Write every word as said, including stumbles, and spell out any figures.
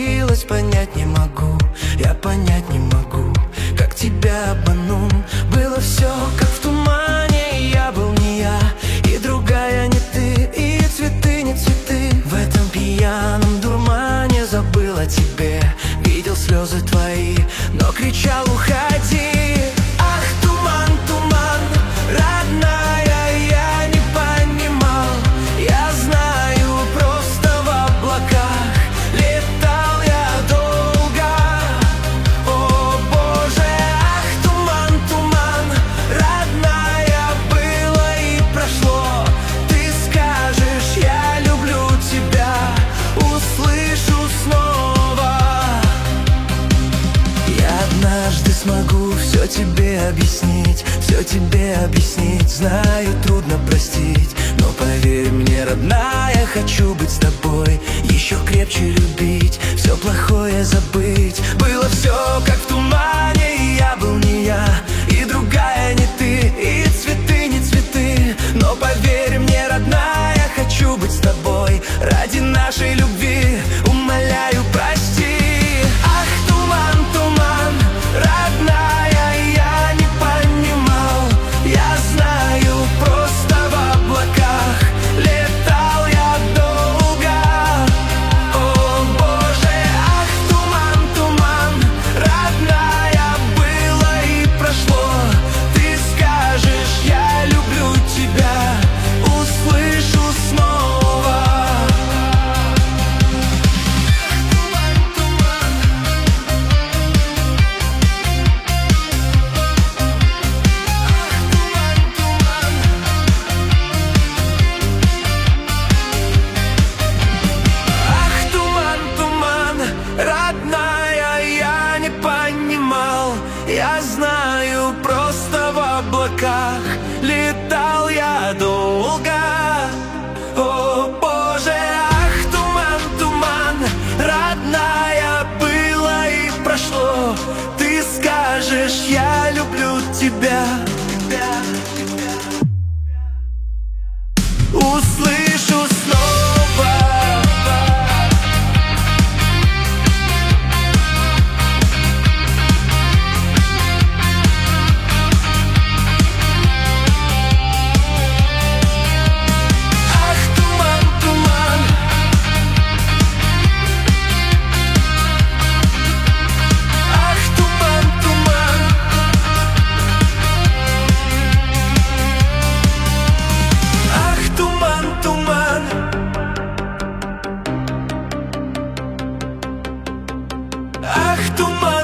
случилось, понять не могу. Я понять не могу, как тебя обманул. Было все как в тумане, и я был не я, и другая не ты, и цветы не цветы. В этом пьяном дурмане забыл о тебе. Видел слезы твои, но кричал: уходи. Ах, туман, туман, родная, я не понимал. Я знаю, просто в облаках летал я долго. О боже, ах, туман, туман, родная, было и прошло. Ты скажешь: я люблю тебя, услышу снова. Я однажды смогу все тебе объяснить, все тебе объяснить. Знаю, трудно простить, но поверь мне, родная, хочу быть с тобой, еще крепче любить, все плохое забыть. Было все как в тумане, и я был не я, и другая не ты, и цветы не цветы. Но поверь мне, родная, хочу быть с тобой ради нашей любви. Умоляю, прости. Ах, туман, туман, родная, я не понимал. Я знаю, просто в облаках летал я долго. О боже, ах, туман, туман, родная, было и прошло. Ты скажешь: я люблю тебя, услышу снова. Ах, туман, туман, родная, я не понимал. Я знаю, просто в облаках летал я долго. О боже, ах, туман, туман, родная, было и прошло. Ты скажешь: я люблю тебя, услышу снова. Ах, туман, туман, ах, туман, туман, ах, туман, туман, ах, туман.